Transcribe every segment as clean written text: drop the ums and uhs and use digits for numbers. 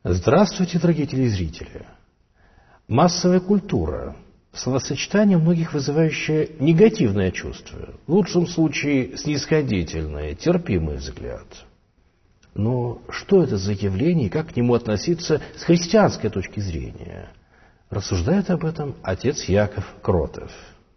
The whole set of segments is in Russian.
Здравствуйте, дорогие телезрители! Массовая культура – словосочетание, многих вызывающее негативное чувство, в лучшем случае снисходительный, терпимый взгляд. Но что это за явление и как к нему относиться с христианской точки зрения? Рассуждает об этом отец Яков Кротов.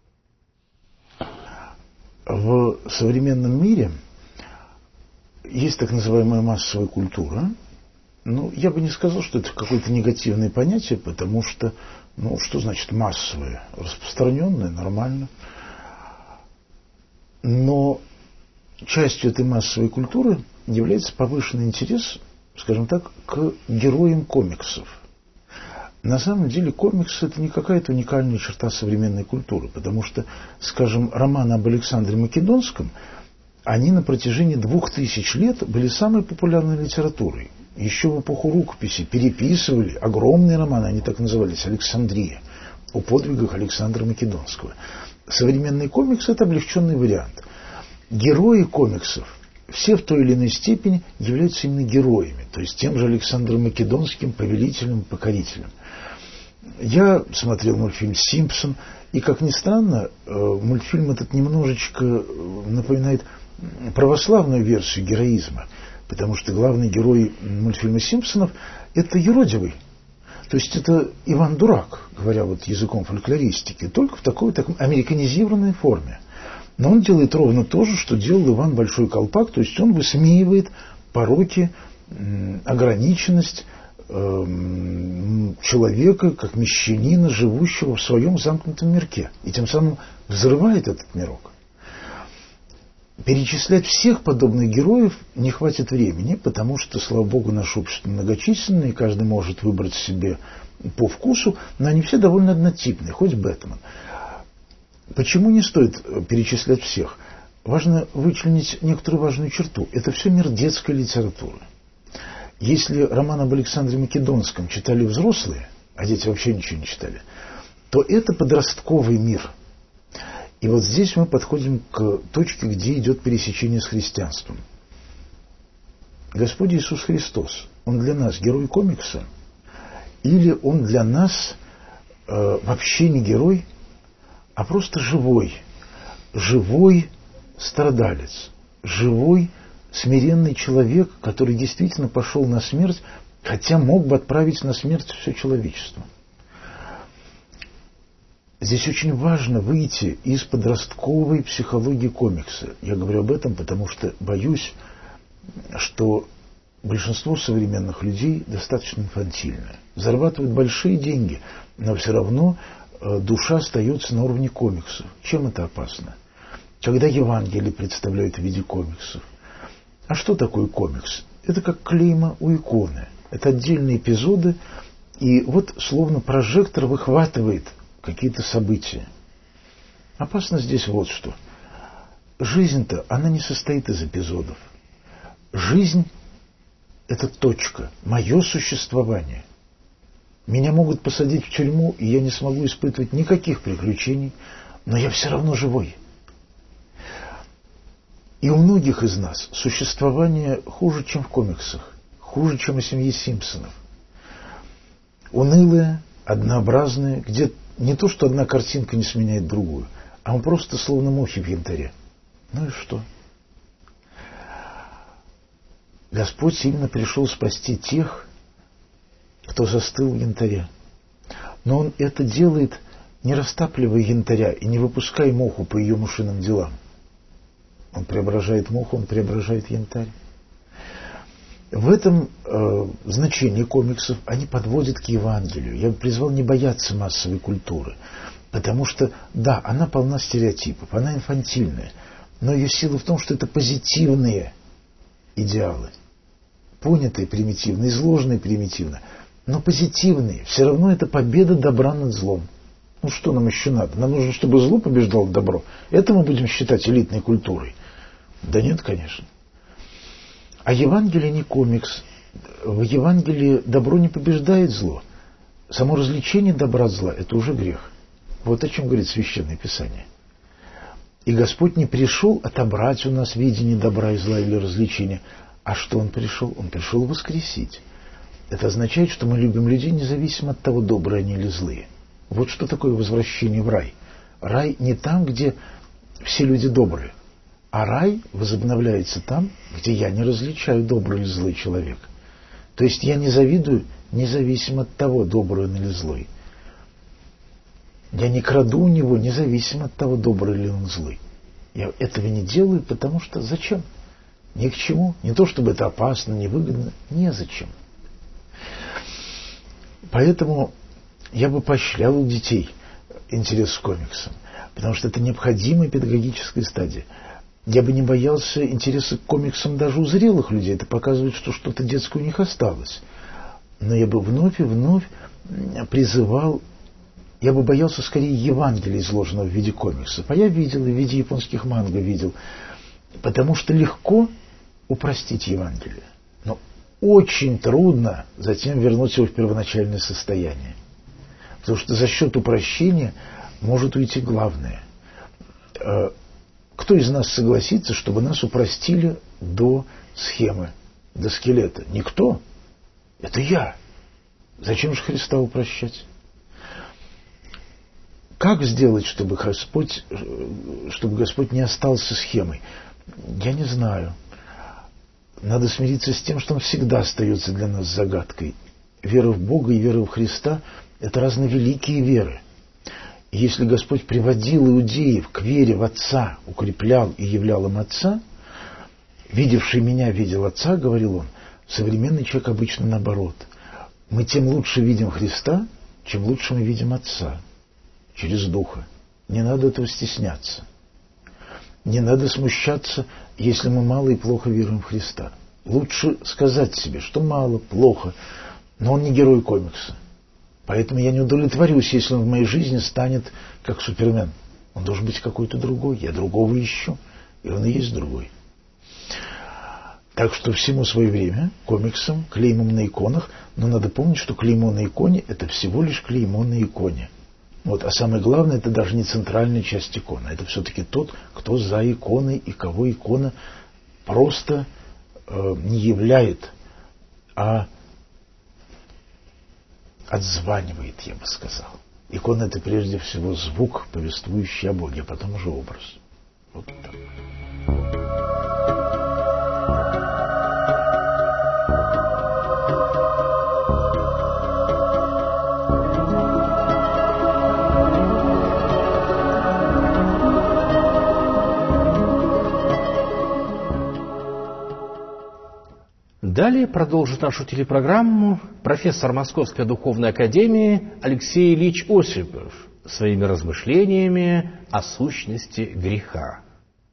В современном мире есть так называемая массовая культура. Я бы не сказал, что это какое-то негативное понятие, потому что, что значит массовое? Распространенное, нормально. Но частью этой массовой культуры является повышенный интерес, скажем так, к героям комиксов. На самом деле комиксы – это не какая-то уникальная черта современной культуры, потому что, скажем, романы об Александре Македонском, они на протяжении 2000 лет были самой популярной литературой. Еще в эпоху рукописи переписывали огромные романы, они так назывались, «Александрия», о подвигах Александра Македонского. Современный комикс – это облегченный вариант. Герои комиксов все в той или иной степени являются именно героями, то есть тем же Александром Македонским, повелителем, покорителем. Я смотрел мультфильм «Симпсон», и, как ни странно, мультфильм этот немножечко напоминает православную версию героизма, потому что главный герой мультфильма «Симпсонов» – это юродивый. То есть это Иван Дурак, говоря языком фольклористики, только в такой американизированной форме. Но он делает ровно то же, что делал Иван Большой Колпак, то есть он высмеивает пороки, ограниченность человека, как мещанина, живущего в своем замкнутом мирке, и тем самым взрывает этот мирок. Перечислять всех подобных героев не хватит времени, потому что, слава богу, наше общество многочисленное, и каждый может выбрать себе по вкусу, но они все довольно однотипные, хоть Бэтмен. Почему не стоит перечислять всех? Важно вычленить некоторую важную черту. Это все мир детской литературы. Если роман об Александре Македонском читали взрослые, а дети вообще ничего не читали, то это подростковый мир. И вот здесь мы подходим к точке, где идет пересечение с христианством. Господь Иисус Христос, Он для нас герой комикса, или Он для нас вообще не герой, а просто живой страдалец, живой смиренный человек, который действительно пошел на смерть, хотя мог бы отправить на смерть все человечество. Здесь очень важно выйти из подростковой психологии комикса. Я говорю об этом, потому что боюсь, что большинство современных людей достаточно инфантильное. Зарабатывают большие деньги, но все равно душа остается на уровне комиксов. Чем это опасно? Когда Евангелие представляют в виде комиксов. А что такое комикс? Это как клейма у иконы. Это отдельные эпизоды, и словно прожектор выхватывает какие-то события. Опасно здесь вот что. Жизнь-то, она не состоит из эпизодов. Жизнь – это точка, мое существование. Меня могут посадить в тюрьму, и я не смогу испытывать никаких приключений, но я все равно живой. И у многих из нас существование хуже, чем в комиксах, хуже, чем у семьи Симпсонов. Унылое, однообразное, где не то, что одна картинка не сменяет другую, а мы просто словно мухи в янтаре. Ну и что? Господь именно пришел спасти тех, кто застыл в янтаре. Но Он это делает, не растапливая янтаря и не выпуская муху по ее мышиным делам. Он преображает муху, Он преображает янтарь. В этом значении комиксов они подводят к Евангелию. Я бы призвал не бояться массовой культуры, потому что, да, она полна стереотипов, она инфантильная, но ее сила в том, что это позитивные идеалы, понятые примитивно, изложенные примитивно, но позитивные. Все равно это победа добра над злом. Что нам еще надо? Нам нужно, чтобы зло побеждало добро. Это мы будем считать элитной культурой? Да нет, конечно. А Евангелие не комикс. В Евангелии добро не побеждает зло. Само развлечение добра от зла – это уже грех. Вот о чем говорит Священное Писание. И Господь не пришел отобрать у нас видение добра и зла или развлечения. А что Он пришел? Он пришел воскресить. Это означает, что мы любим людей независимо от того, добрые они или злые. Вот что такое возвращение в рай. Рай не там, где все люди добрые, а рай возобновляется там, где я не различаю, добрый или злой человек. То есть я не завидую, независимо от того, добрый он или злой. Я не краду у него, независимо от того, добрый или он злый. Я этого не делаю, потому что зачем? Ни к чему. Не то, чтобы это опасно, невыгодно. Незачем. Поэтому я бы поощрял у детей интерес к комиксам, потому что это необходимая педагогическая стадия. Я бы не боялся интереса к комиксам даже у зрелых людей. Это показывает, что что-то детское у них осталось. Но я бы вновь и вновь призывал, я бы боялся скорее Евангелия, изложенного в виде комиксов. А я видел, и в виде японских манго видел. Потому что легко упростить Евангелие. Но очень трудно затем вернуть его в первоначальное состояние. Потому что за счет упрощения может уйти главное. Кто из нас согласится, чтобы нас упростили до схемы, до скелета? Никто. Это я. Зачем же Христа упрощать? Как сделать, чтобы Господь не остался схемой? Я не знаю. Надо смириться с тем, что Он всегда остается для нас загадкой. Вера в Бога и вера в Христа – это разные великие веры. И если Господь приводил иудеев к вере в Отца, укреплял и являл им Отца, видевший меня видел Отца, говорил Он, современный человек обычно наоборот. Мы тем лучше видим Христа, чем лучше мы видим Отца. Через Духа. Не надо этого стесняться. Не надо смущаться, если мы мало и плохо веруем в Христа. Лучше сказать себе, что мало, плохо, но он не герой комикса. Поэтому я не удовлетворюсь, если он в моей жизни станет как Супермен. Он должен быть какой-то другой. Я другого ищу, и он и есть другой. Так что всему свое время, комиксам, клеймам на иконах, но надо помнить, что клеймо на иконе – это всего лишь клеймо на иконе. Вот, а самое главное, это даже не центральная часть иконы. Это все-таки тот, кто за иконой и кого икона просто не являет, а отзванивает, я бы сказал. Икона – это прежде всего звук, повествующий о Боге, а потом уже образ. Вот так. Далее продолжит нашу телепрограмму профессор Московской духовной академии Алексей Ильич Осипов своими размышлениями о сущности греха.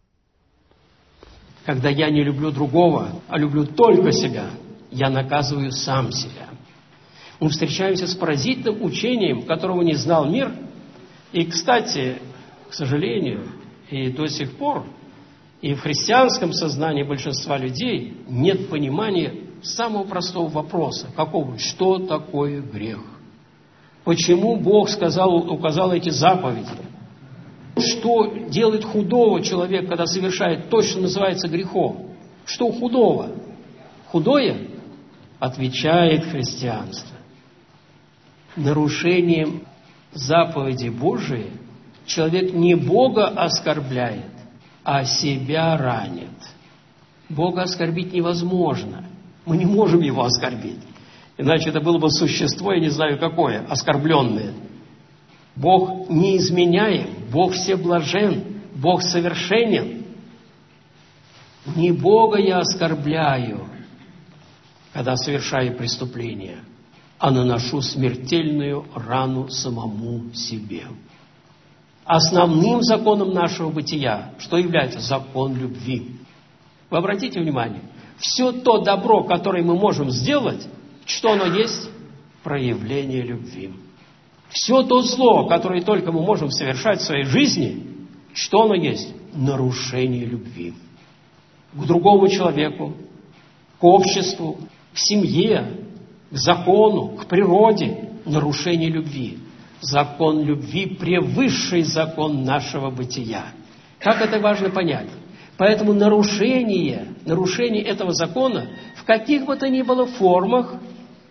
Когда я не люблю другого, а люблю только себя, я наказываю сам себя. Мы встречаемся с поразительным учением, которого не знал мир. И, кстати, к сожалению, и до сих пор, и в христианском сознании большинства людей нет понимания самого простого вопроса. Какого? Что такое грех? Почему Бог указал эти заповеди? Что делает худого человек, когда совершает то, что называется грехом? Что худого? Худое? Отвечает христианство. Нарушением заповеди Божией человек не Бога оскорбляет, а себя ранит. Бога оскорбить невозможно. Мы не можем Его оскорбить. Иначе это было бы существо, я не знаю какое, оскорбленное. Бог неизменяем, Бог всеблажен, Бог совершенен. Не Бога я оскорбляю, когда совершаю преступление, а наношу смертельную рану самому себе. Основным законом нашего бытия, что является закон любви. Вы обратите внимание, все то добро, которое мы можем сделать, что оно есть? Проявление любви. Все то зло, которое только мы можем совершать в своей жизни, что оно есть? Нарушение любви. К другому человеку, к обществу, к семье, к закону, к природе. Нарушение любви. Закон любви – превысший закон нашего бытия. Как это важно понять? Поэтому нарушение этого закона в каких бы то ни было формах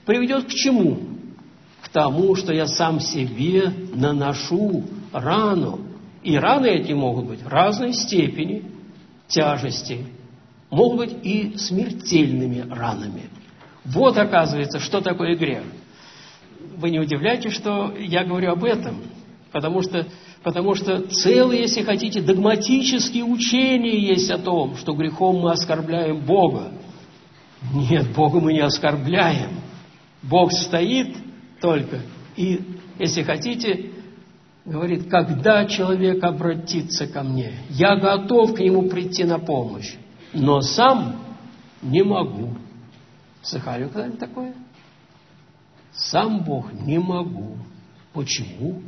приведет к чему? К тому, что я сам себе наношу рану. И раны эти могут быть разной степени тяжести, могут быть и смертельными ранами. Вот, оказывается, что такое грех. Вы не удивляйтесь, что я говорю об этом, потому что целые, если хотите, догматические учения есть о том, что грехом мы оскорбляем Бога. Нет, Бога мы не оскорбляем. Бог стоит только и, если хотите, говорит, когда человек обратится ко мне, я готов к нему прийти на помощь, но сам не могу. Слыхали вы когда-нибудь такое? Сам Бог не могу. Почему?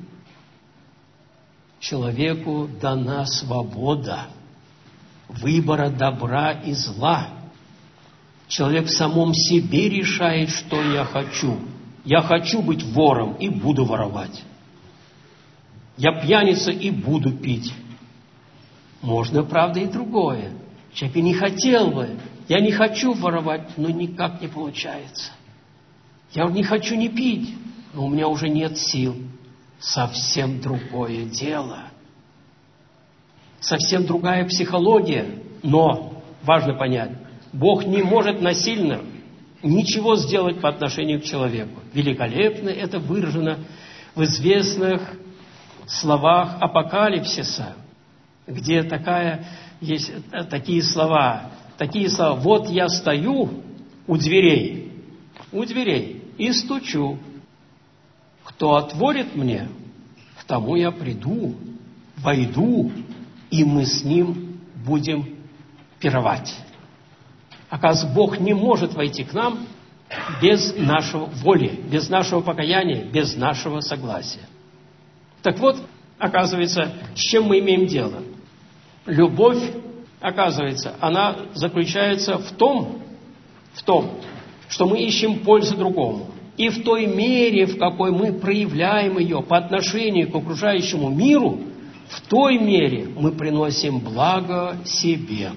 Человеку дана свобода выбора добра и зла. Человек в самом себе решает, что я хочу. Я хочу быть вором и буду воровать. Я пьяница и буду пить. Можно, правда, и другое. Человек и не хотел бы. Я не хочу воровать, но никак не получается. Я не хочу не пить, но у меня уже нет сил. Совсем другое дело. Совсем другая психология. Но важно понять, Бог не может насильно ничего сделать по отношению к человеку. Великолепно это выражено в известных словах Апокалипсиса, где есть такие слова. Вот я стою у дверей и стучу. Кто отворит мне, к тому я приду, войду, и мы с ним будем пировать. Оказывается, Бог не может войти к нам без нашей воли, без нашего покаяния, без нашего согласия. Так вот, оказывается, с чем мы имеем дело? Любовь, оказывается, она заключается в том, что мы ищем пользу другому. И в той мере, в какой мы проявляем ее по отношению к окружающему миру, в той мере мы приносим благо себе,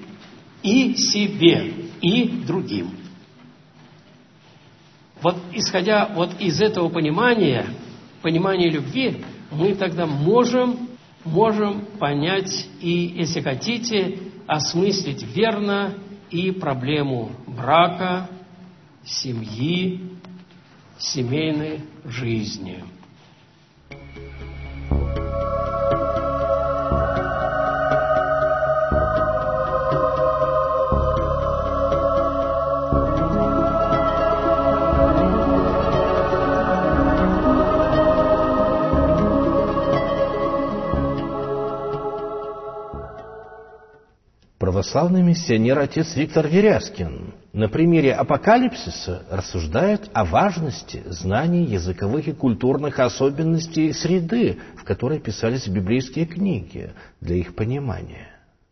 и другим. Вот исходя из этого понимания любви, мы тогда можем понять и, если хотите, осмыслить верно и проблему брака, семьи, семейной жизни. Православный миссионер отец Виктор Верязкин на примере Апокалипсиса рассуждает о важности знаний языковых и культурных особенностей среды, в которой писались библейские книги, для их понимания.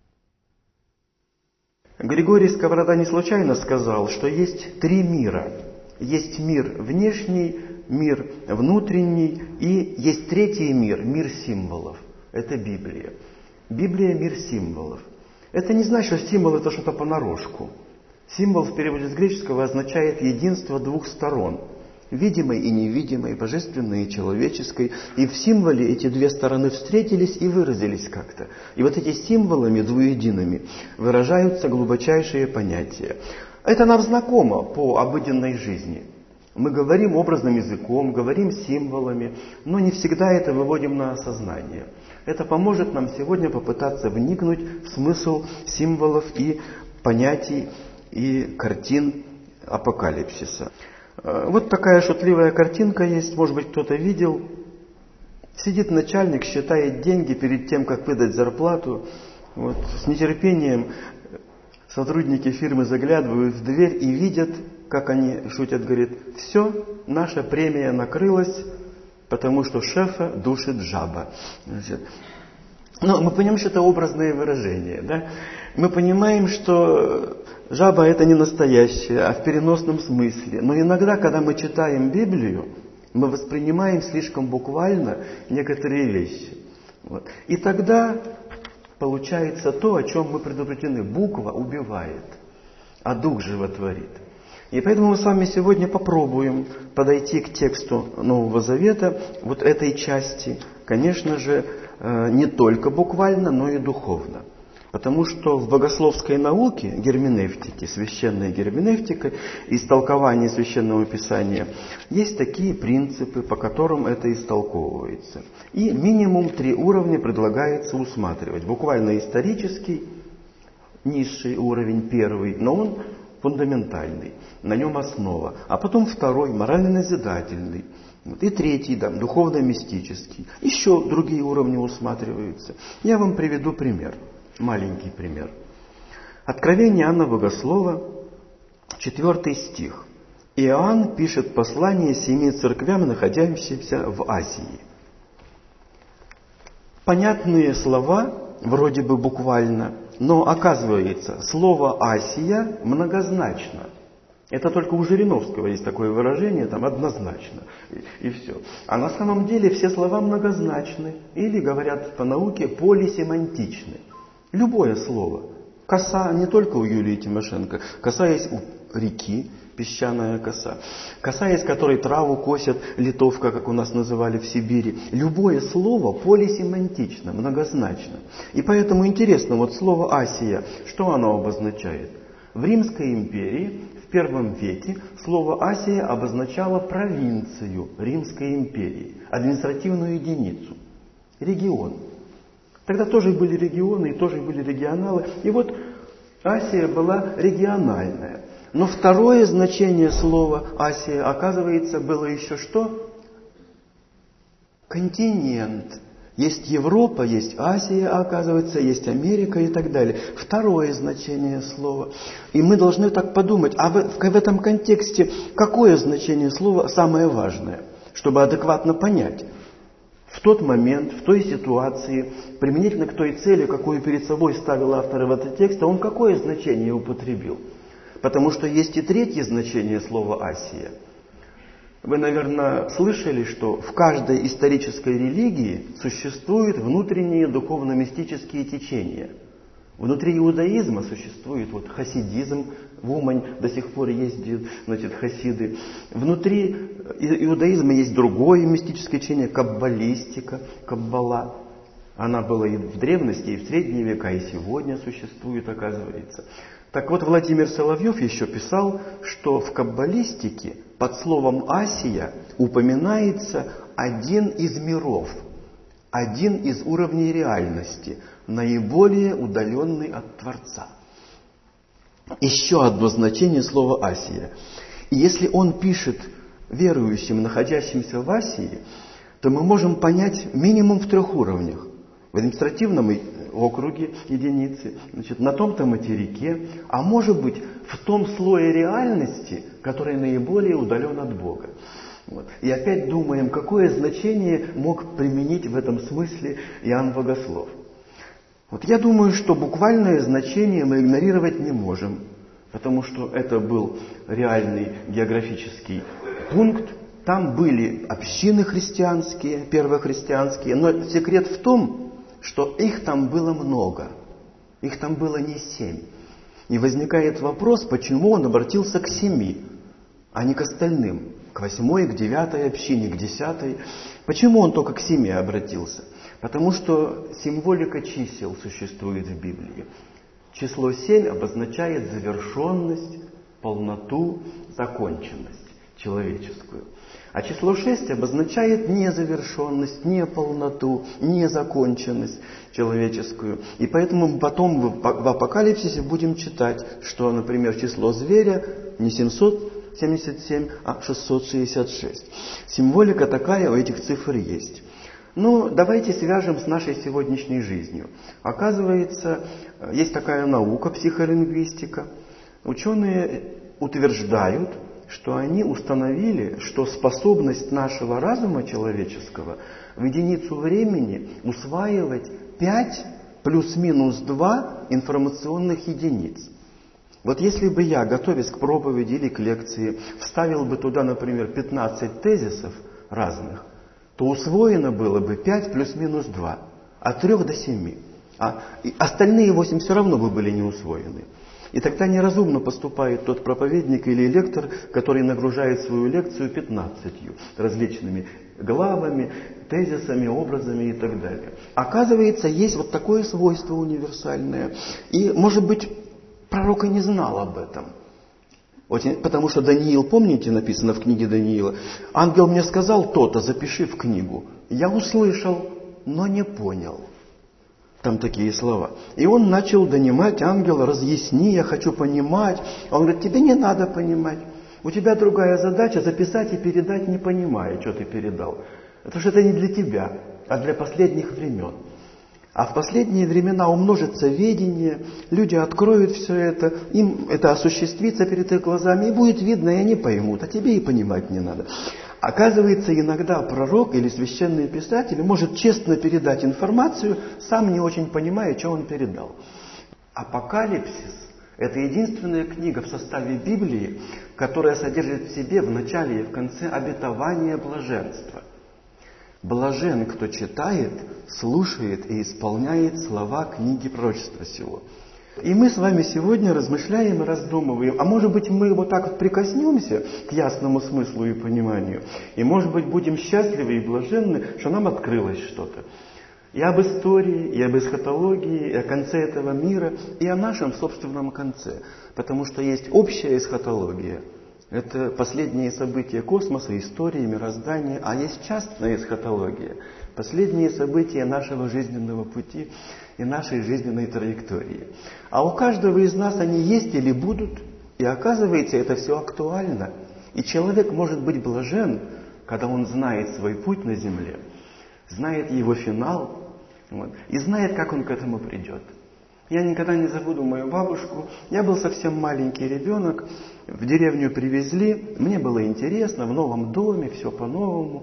Григорий Сковорода не случайно сказал, что есть три мира. Есть мир внешний, мир внутренний и есть третий мир, мир символов. Это Библия. Библия – мир символов. Это не значит, что символ – это что-то понарошку. Символ в переводе с греческого означает единство двух сторон. Видимой и невидимой, божественной и человеческой. И в символе эти две стороны встретились и выразились как-то. И вот эти символами двуедиными выражаются глубочайшие понятия. Это нам знакомо по обыденной жизни. Мы говорим образным языком, говорим символами, но не всегда это выводим на осознание. Это поможет нам сегодня попытаться вникнуть в смысл символов и понятий и картин Апокалипсиса. Вот такая шутливая картинка есть, может быть, кто-то видел. Сидит начальник, считает деньги перед тем, как выдать зарплату. Вот, с нетерпением сотрудники фирмы заглядывают в дверь и видят, как они шутят, говорят: все, наша премия накрылась, потому что шефа душит жаба. Но мы понимаем, что это образные выражения. Да? Мы понимаем, что жаба это не настоящая, а в переносном смысле. Но иногда, когда мы читаем Библию, мы воспринимаем слишком буквально некоторые вещи. Вот. И тогда получается то, о чем мы предупреждены. Буква убивает, а дух животворит. И поэтому мы с вами сегодня попробуем подойти к тексту Нового Завета, вот этой части, конечно же, не только буквально, но и духовно. Потому что в богословской науке, герменевтике, священная герменевтика, истолкование Священного Писания, есть такие принципы, по которым это истолковывается. И минимум 3 уровня предлагается усматривать. Буквально исторический, низший уровень, первый, но он фундаментальный, на нем основа. А потом 2, морально-назидательный. И 3, духовно-мистический. Еще другие уровни усматриваются. Я вам приведу пример. Маленький пример. Откровение Иоанна Богослова, 4 стих. Иоанн пишет послание 7 церквям, находящимся в Азии. Понятные слова, вроде бы буквально, но оказывается, слово «Асия» многозначно. Это только у Жириновского есть такое выражение, там однозначно, и все. А на самом деле все слова многозначны, или, говорят по науке, полисемантичны. Любое слово. Коса не только у Юлии Тимошенко. Коса есть у реки, песчаная коса. Коса, из которой траву косят, литовка, как у нас называли в Сибири. Любое слово полисемантично, многозначно. И поэтому интересно, вот слово «Асия», что оно обозначает? В Римской империи в I веке слово «Асия» обозначало провинцию Римской империи, административную единицу, регион. Тогда тоже были регионы и тоже были регионалы. И вот Асия была региональная. Но второе значение слова «Асия», оказывается, было еще что? Континент. Есть Европа, есть Азия, оказывается, есть Америка и так далее. Второе значение слова. И мы должны так подумать, а в этом контексте какое значение слова самое важное, чтобы адекватно понять? В тот момент, в той ситуации, применительно к той цели, какую перед собой ставил автор в этот текст, он какое значение употребил? Потому что есть и 3 значение слова «Асия». Вы, наверное, слышали, что в каждой исторической религии существуют внутренние духовно-мистические течения. Внутри иудаизма существует хасидизм, в Умань до сих пор ездят, хасиды. Внутри иудаизма есть другое мистическое течение, каббалистика, каббала. Она была и в древности, и в средние века, и сегодня существует, оказывается. Так вот, Владимир Соловьев еще писал, что в каббалистике под словом «Асия» упоминается один из миров, один из уровней реальности, наиболее удаленный от Творца. Еще одно значение слова «Асия». И если он пишет верующим, находящимся в Асии, то мы можем понять минимум в 3 уровнях. В административном округе единицы, на том-то материке, а может быть в том слое реальности, который наиболее удален от Бога. И опять думаем, какое значение мог применить в этом смысле Иоанн Богослов. Я думаю, что буквальное значение мы игнорировать не можем, потому что это был реальный географический пункт. Там были общины христианские, первохристианские, но секрет в том, что их там было много. Их там было не 7. И возникает вопрос, почему он обратился к 7, а не к остальным, к 8, к 9 общине, к 10. Почему он только к 7 обратился? Потому что символика чисел существует в Библии. Число 7 обозначает завершенность, полноту, законченность человеческую. А число 6 обозначает незавершенность, неполноту, незаконченность человеческую. И поэтому потом в Апокалипсисе будем читать, что, например, число зверя не 777, а 666. Символика такая у этих цифр есть. Давайте свяжем с нашей сегодняшней жизнью. Оказывается, есть такая наука, психолингвистика. Ученые утверждают, что они установили, что способность нашего разума человеческого в единицу времени усваивать 5 плюс-минус 2 информационных единиц. Если бы я, готовясь к проповеди или к лекции, вставил бы туда, например, 15 тезисов разных, то усвоено было бы 5 плюс-минус 2, от 3 до 7. А остальные 8 все равно бы были не усвоены. И тогда неразумно поступает тот проповедник или лектор, который нагружает свою лекцию 15 различными главами, тезисами, образами и так далее. Оказывается, есть вот такое свойство универсальное. И, может быть, пророк и не знал об этом. Потому что Даниил, помните, написано в книге Даниила, ангел мне сказал то-то, запиши в книгу. Я услышал, но не понял. Там такие слова. И он начал донимать ангела, разъясни, я хочу понимать. Он говорит, тебе не надо понимать. У тебя другая задача записать и передать, не понимая, что ты передал. Потому что это не для тебя, а для последних времен. А в последние времена умножится ведение, люди откроют все это, им это осуществится перед их глазами, и будет видно, и они поймут, а тебе и понимать не надо. Оказывается, иногда пророк или священный писатель может честно передать информацию, сам не очень понимая, что он передал. Апокалипсис – это единственная книга в составе Библии, которая содержит в себе в начале и в конце обетование блаженства. Блажен, кто читает, слушает и исполняет слова книги пророчества сего. И мы с вами сегодня размышляем и раздумываем, а может быть мы вот так вот прикоснемся к ясному смыслу и пониманию, и может быть будем счастливы и блаженны, что нам открылось что-то. И об истории, и об эсхатологии, и о конце этого мира, и о нашем собственном конце. Потому что есть общая эсхатология. Это последние события космоса, истории, мироздания. А есть частная эсхатология. Последние события нашего жизненного пути и нашей жизненной траектории. А у каждого из нас они есть или будут. И оказывается, это все актуально. И человек может быть блажен, когда он знает свой путь на земле, знает его финал, и знает, как он к этому придет. Я никогда не забуду мою бабушку. Я был совсем маленький ребенок. В деревню привезли. Мне было интересно, в новом доме, все по-новому.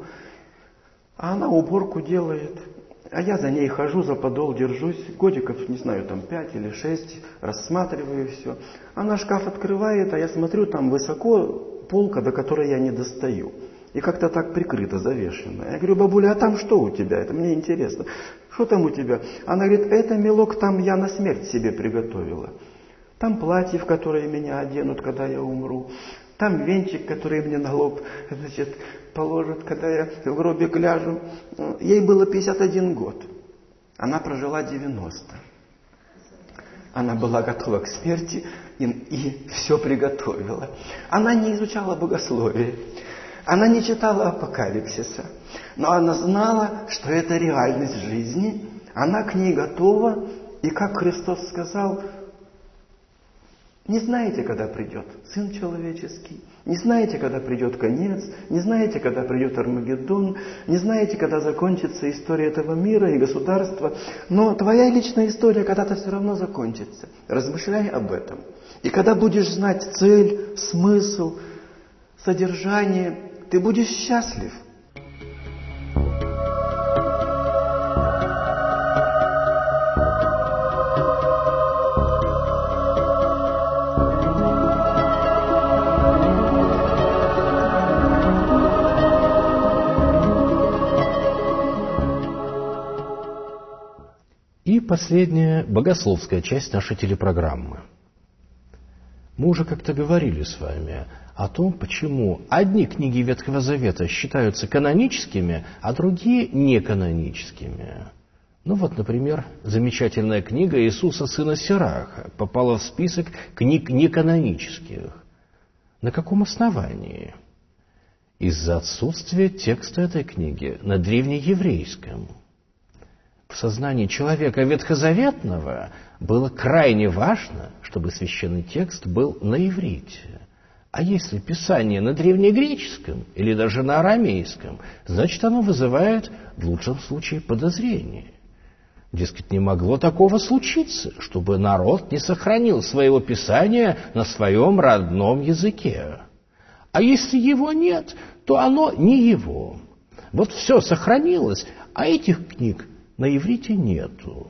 А она уборку делает. А я за ней хожу, за подол держусь. Годиков, не знаю, там 5 или 6. Рассматриваю все. Она шкаф открывает, а я смотрю, там высоко полка, до которой я не достаю. И как-то так прикрыто, завешено. Я говорю, бабуля, а там что у тебя? Это мне интересно. Что там у тебя? Она говорит, это, милок, там я на смерть себе приготовила. Там платье, в которое меня оденут, когда я умру. Там венчик, который мне на лоб, положат, когда я в гробик ляжу. Ей было 51 год. Она прожила 90. Она была готова к смерти и все приготовила. Она не изучала богословие. Она не читала апокалипсиса. Но она знала, что это реальность жизни. Она к ней готова. И как Христос сказал, не знаете, когда придет Сын Человеческий, не знаете, когда придет конец, не знаете, когда придет Армагеддон, не знаете, когда закончится история этого мира и государства, но твоя личная история когда-то все равно закончится. Размышляй об этом. И когда будешь знать цель, смысл, содержание, ты будешь счастлив. И последняя богословская часть нашей телепрограммы. Мы уже как-то говорили с вами о том, почему одни книги Ветхого Завета считаются каноническими, а другие неканоническими. Ну вот, например, замечательная книга Иисуса сына Сираха попала в список книг неканонических. На каком основании? Из-за отсутствия текста этой книги на древнееврейском. В сознании человека ветхозаветного было крайне важно, чтобы священный текст был на иврите. А если Писание на древнегреческом или даже на арамейском, значит, оно вызывает в лучшем случае подозрение. Дескать, не могло такого случиться, чтобы народ не сохранил своего Писания на своем родном языке. А если его нет, то оно не его. Вот все сохранилось, а этих книг на иврите нету.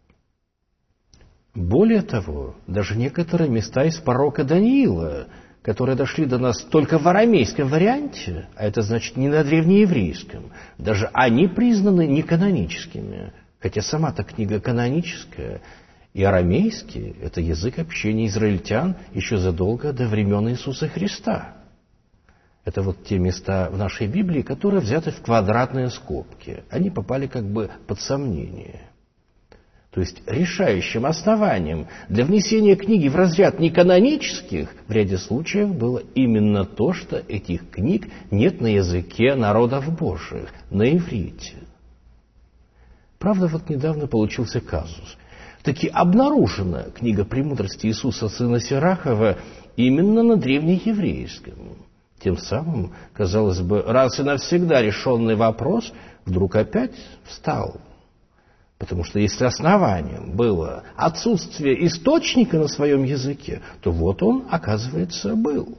Более того, даже некоторые места из пророка Даниила, которые дошли до нас только в арамейском варианте, а это значит не на древнееврейском, даже они признаны неканоническими, хотя сама-то книга каноническая. И арамейский – это язык общения израильтян еще задолго до времен Иисуса Христа. Это вот те места в нашей Библии, которые взяты в квадратные скобки. Они попали как бы под сомнение. То есть решающим основанием для внесения книги в разряд неканонических в ряде случаев было именно то, что этих книг нет на языке народов Божьих, на иврите. Правда, вот недавно получился казус. Таки обнаружена книга «Премудрости Иисуса, сына Сирахова» именно на древнееврейском. Тем самым, казалось бы, раз и навсегда решенный вопрос вдруг опять встал. Потому что если основанием было отсутствие источника на своем языке, то вот он, оказывается, был.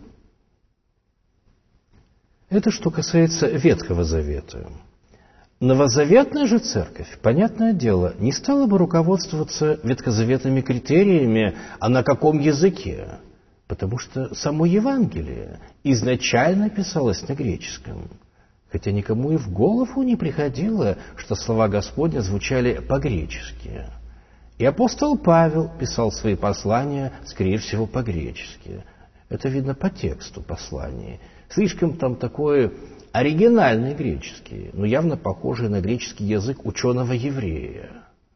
Это что касается Ветхого Завета. Новозаветная же церковь, понятное дело, не стала бы руководствоваться ветхозаветными критериями, а на каком языке, потому что само Евангелие изначально писалось на греческом. Хотя никому и в голову не приходило, что слова Господня звучали по-гречески. И апостол Павел писал свои послания, скорее всего, по-гречески. Это видно по тексту посланий. Слишком там такой оригинальный греческий, но явно похожий на греческий язык ученого-еврея.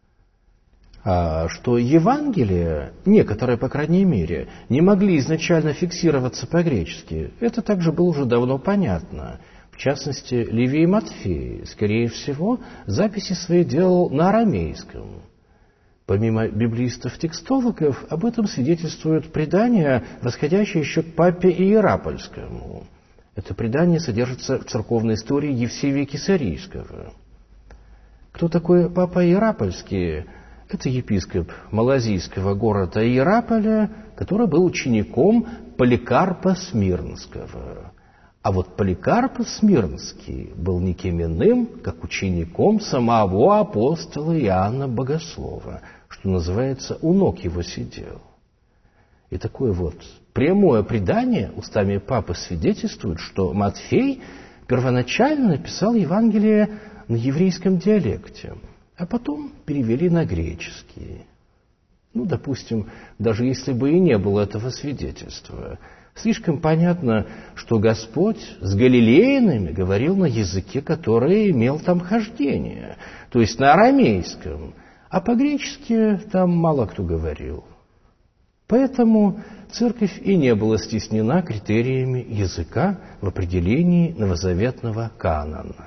А что Евангелия, некоторые, по крайней мере, не могли изначально фиксироваться по-гречески, это также было уже давно понятно. В частности, Левий Матфей, скорее всего, записи свои делал на арамейском. Помимо библеистов-текстологов, об этом свидетельствуют предания, восходящие еще к папе Иеропольскому. Это предание содержится в церковной истории Евсевия Кесарийского. Кто такой папа Иеропольский? Это епископ малазийского города Иераполя, который был учеником Поликарпа Смирнского. А вот Поликарп Смирнский был никем иным, как учеником самого апостола Иоанна Богослова, что называется, у ног его сидел. И такое вот прямое предание устами папы свидетельствует, что Матфей первоначально написал Евангелие на еврейском диалекте, а потом перевели на греческий. Допустим, даже если бы и не было этого свидетельства, слишком понятно, что Господь с галилеянами говорил на языке, который имел там хождение, то есть на арамейском, а по-гречески там мало кто говорил. Поэтому церковь и не была стеснена критериями языка в определении новозаветного канона.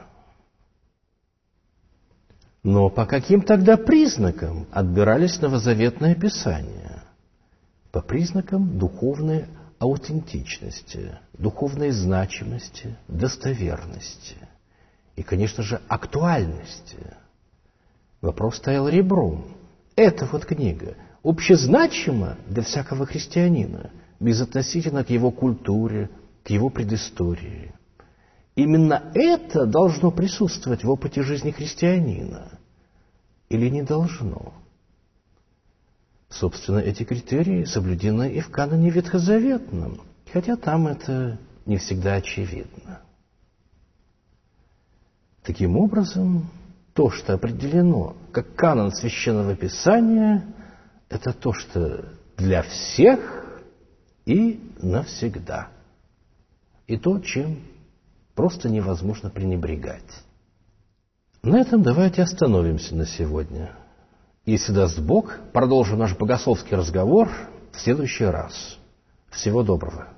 Но по каким тогда признакам отбирались новозаветные писания? По признакам духовной аутентичности, духовной значимости, достоверности и, конечно же, актуальности. Вопрос стоял ребром. Эта вот книга общезначима для всякого христианина, безотносительно к его культуре, к его предыстории. Именно это должно присутствовать в опыте жизни христианина или не должно? Собственно, эти критерии соблюдены и в каноне ветхозаветном, хотя там это не всегда очевидно. Таким образом, то, что определено как канон Священного Писания, это то, что для всех и навсегда. И то, чем просто невозможно пренебрегать. На этом давайте остановимся на сегодня. Если даст Бог, продолжим наш богословский разговор в следующий раз. Всего доброго.